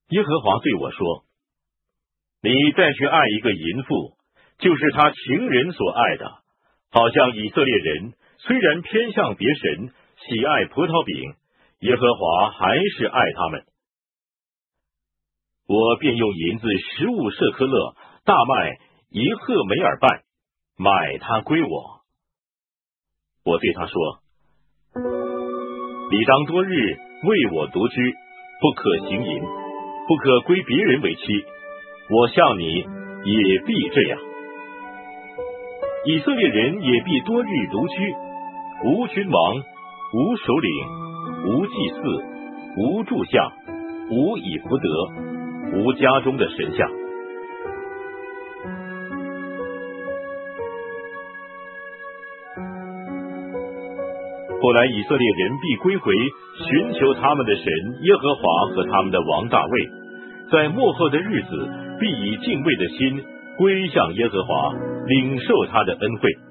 耶和华对我说：你再去爱一个淫妇，就是他情人所爱的，好像以色列人虽然偏向别神，喜爱葡萄饼，耶和华还是爱他们。我便用银子15舍科勒，大麦1赫梅尔半，买他归我。我对他说：你当多日为我独居，不可行淫，不可归别人为妻。我向你也必这样。以色列人也必多日独居，无君王，无首领，无祭司，无柱像，无以弗得，无家中的神像。后来以色列人必归回，寻求他们的神耶和华和他们的王大卫，在末后的日子必以敬畏的心归向耶和华，领受他的恩惠。